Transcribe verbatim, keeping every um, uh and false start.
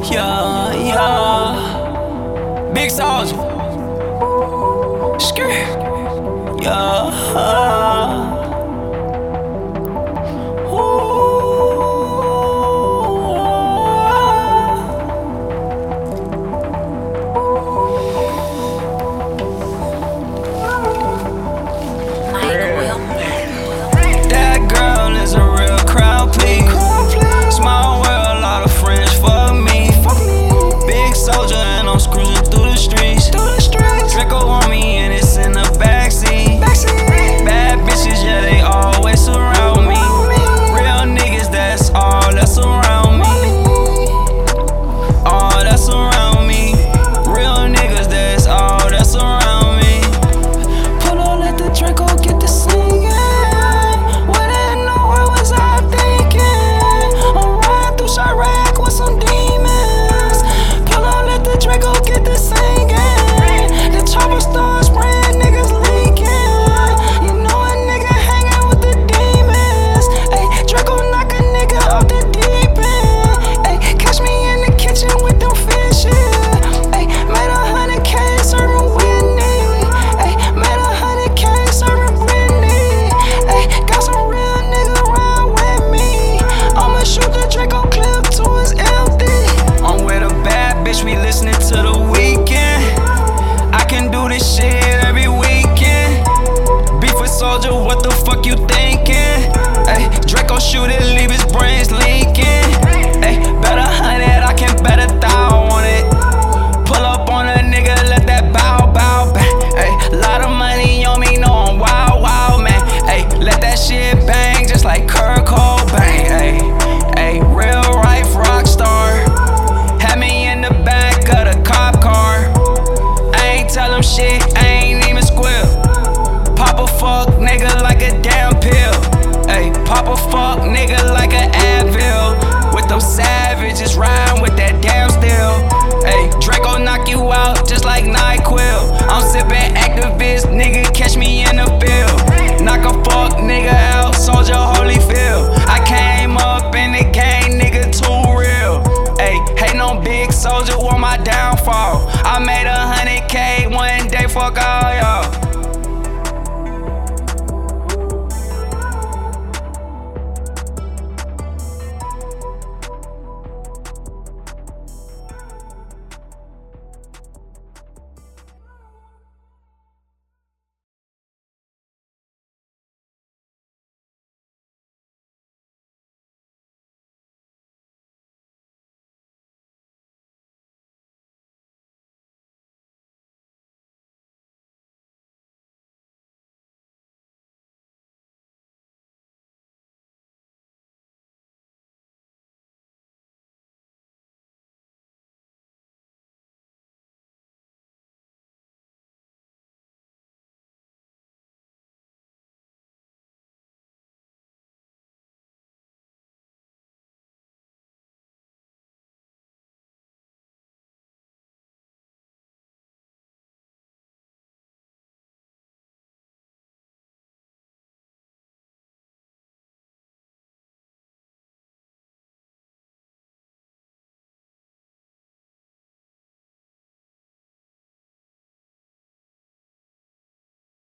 Yeah, yeah. Big Soldier. Skirt. Yeah. That girl is a real crowd, please. Small world, a lot of friends, fuck me. Big Soldier and I'm cruising through the streets. Draco on me and it's in the backseat. Bad bitches, yeah, they always surround me. Real niggas, that's all that's around me. All that's around me. Real niggas, that's all that's around me. Pull up, let the Draco get the singing. What in the world was I thinking? I'm riding through Chirac with some demons. Pull up, let the Draco get the singing. The chopper starts spraying, niggas leaking. You know a nigga hanging with the demons. Ayy, Draco knock a nigga off the deep end. Ayy, catch me in the kitchen with them fishes. Ayy, made a hundred K serving Whitney. Ayy, made a hundred K serving Britney. Ayy, got some real niggas ride with me. I'ma shoot the Draco clip till it's empty. I'm with a bad bitch, we listening to The Weeknd. I can do this shit every weekend. Beef with Soldier, what the fuck you thinking? Ayy, Draco shoot it, leave his brains leaking. Ayy, bet a hundred, I can bet a thou on it. Pull up on a nigga, let that bow, bow, bang. Ayy, lot of money on me, know I'm wild, wild, man. Ayy, let that shit bang just like Kurt Cobain. Ayy, ayy, real life rock star. Had me in the back of the cop car. I ain't tell him shit, I ain't even squeal. Pop a fuck nigga like a damn pill. Ayy, pop a fuck nigga like an Advil. With them savages riding with that damn steel. Ayy, Draco knock you out just like NyQuil. I'm sipping activist, nigga, catch me in the field. Knock a fuck nigga out, Soldier Holyfield. I came up in the game, nigga, too real. Ayy, hate no Big Soldier, want my downfall. I made a hundred K one day, fuck all y'all.